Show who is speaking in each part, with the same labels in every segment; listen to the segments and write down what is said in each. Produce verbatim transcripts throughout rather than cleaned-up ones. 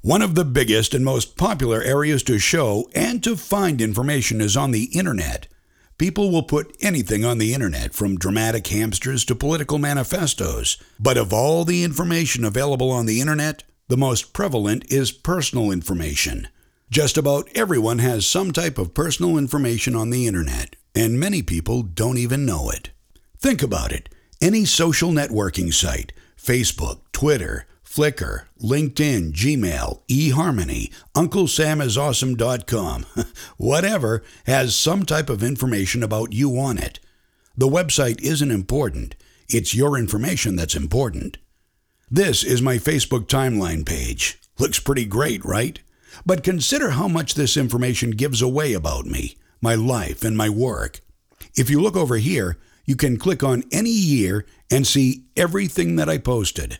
Speaker 1: One of the biggest and most popular areas to show and to find information is on the internet. People will put anything on the internet, from dramatic hamsters to political manifestos. But of all the information available on the internet, the most prevalent is personal information. Just about everyone has some type of personal information on the internet, and many people don't even know it. Think about it. Any social networking site, Facebook, Twitter, Flickr, LinkedIn, Gmail, eHarmony, Uncle Sam Is Awesome dot com, whatever, has some type of information about you on it. The website isn't important. It's your information that's important. This is my Facebook timeline page. Looks pretty great, right? But consider how much this information gives away about me, my life, and my work. If you look over here, you can click on any year and see everything that I posted.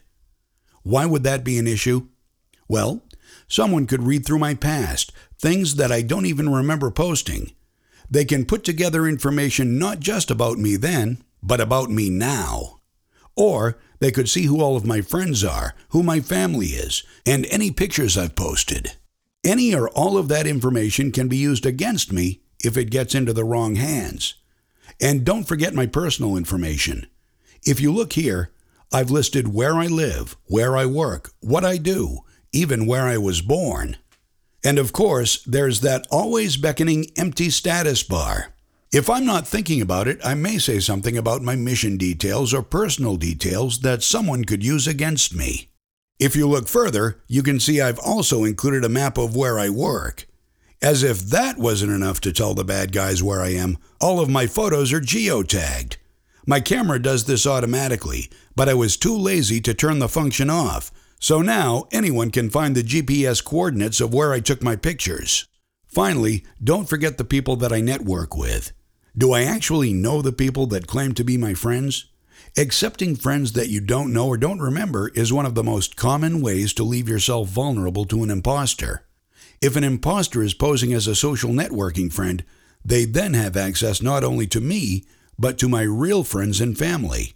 Speaker 1: Why would that be an issue? Well, someone could read through my past, things that I don't even remember posting. They can put together information not just about me then, but about me now. Or they could see who all of my friends are, who my family is, and any pictures I've posted. Any or all of that information can be used against me if it gets into the wrong hands. And don't forget my personal information. If you look here, I've listed where I live, where I work, what I do, even where I was born. And of course, there's that always beckoning empty status bar. If I'm not thinking about it, I may say something about my mission details or personal details that someone could use against me. If you look further, you can see I've also included a map of where I work. As if that wasn't enough to tell the bad guys where I am, all of my photos are geotagged. My camera does this automatically, but I was too lazy to turn the function off, so now anyone can find the G P S coordinates of where I took my pictures. Finally, don't forget the people that I network with. Do I actually know the people that claim to be my friends? Accepting friends that you don't know or don't remember is one of the most common ways to leave yourself vulnerable to an imposter. If an imposter is posing as a social networking friend, they then have access not only to me, but to my real friends and family.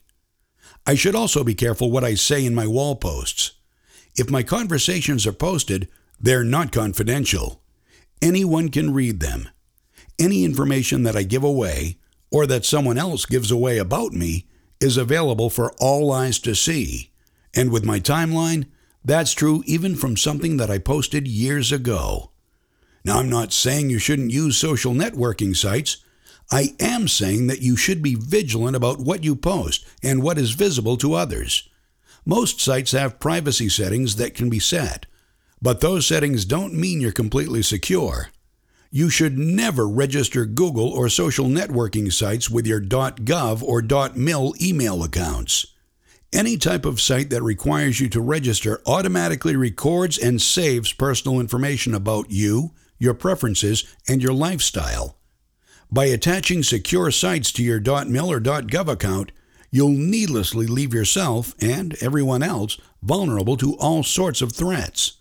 Speaker 1: I should also be careful what I say in my wall posts. If my conversations are posted, they're not confidential. Anyone can read them. Any information that I give away, or that someone else gives away about me, is available for all eyes to see. And with my timeline, that's true even from something that I posted years ago. Now, I'm not saying you shouldn't use social networking sites. I am saying that you should be vigilant about what you post and what is visible to others. Most sites have privacy settings that can be set, but those settings don't mean you're completely secure. You should never register Google or social networking sites with your .gov or .mil email accounts. Any type of site that requires you to register automatically records and saves personal information about you, your preferences, and your lifestyle. By attaching secure sites to your .mil or .gov account, you'll needlessly leave yourself and everyone else vulnerable to all sorts of threats.